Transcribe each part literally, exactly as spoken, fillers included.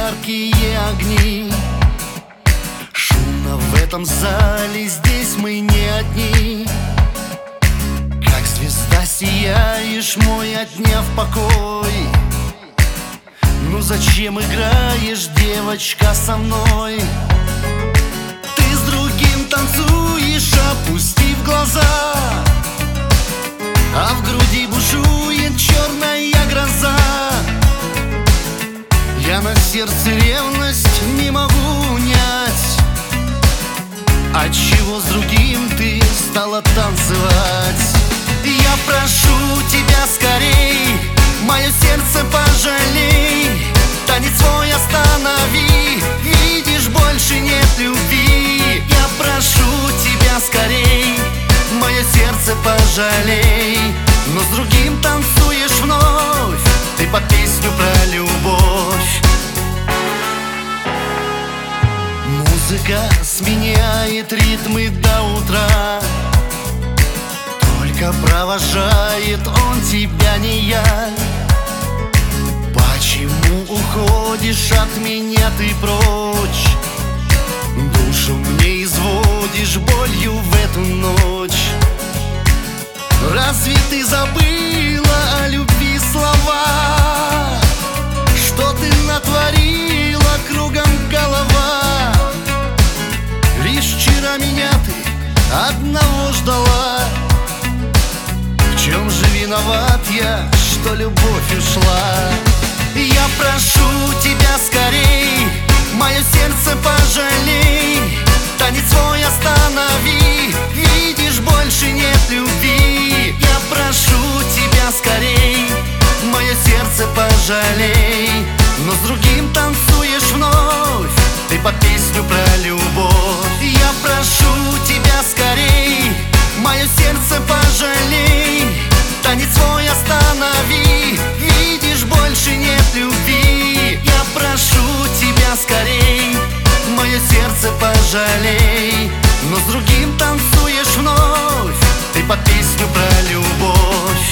яркие огни. Шумно в этом зале, здесь мы не одни. Как звезда сияешь, мой отняв покой. Ну зачем играешь, девочка, со мной? Ты с другим танцуешь, опустив глаза, а в груди бушует черная гроза. Я на сердце ревность не могу унять. Отчего с другим ты стала танцевать? Я прошу тебя скорей, мое сердце пожалей. Танец свой останови, видишь, больше нет любви. Я прошу тебя скорей, мое сердце пожалей. Но с другим танцуешь вновь, ты под песню про любовь. Музыка сменяет ритмы до утра, только провожает он тебя, не я. Почему уходишь от меня ты прочь? Душу мне изводишь болью в эту ночь. Разве ты забыла о любви слова? Что ты натворила, кругом голова? Лишь вчера меня ты одного ждала. В чем же виноват я, что любовь ушла? Я прошу тебя скорей, мое сердце пожалей. Танец свой останови, видишь, больше нет любви. Я прошу тебя скорей, мое сердце пожалей. Но с другим танцуешь вновь, ты под песню про любовь. Я прошу тебя скорей, мое сердце пожалей. Танец свой останови, видишь, больше нет любви. Я прошу тебя скорей, мое сердце пожалей. Но с другим танцуешь вновь, ты под песню про любовь.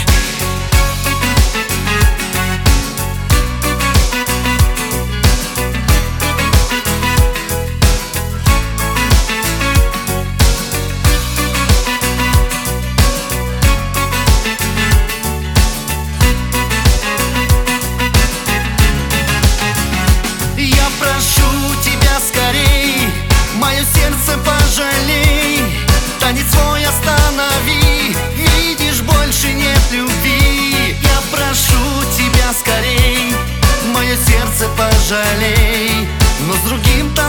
Мое сердце пожалей, танец свой останови, видишь, больше нет любви. Я прошу тебя скорей, мое сердце пожалей. Но с другим танцуешь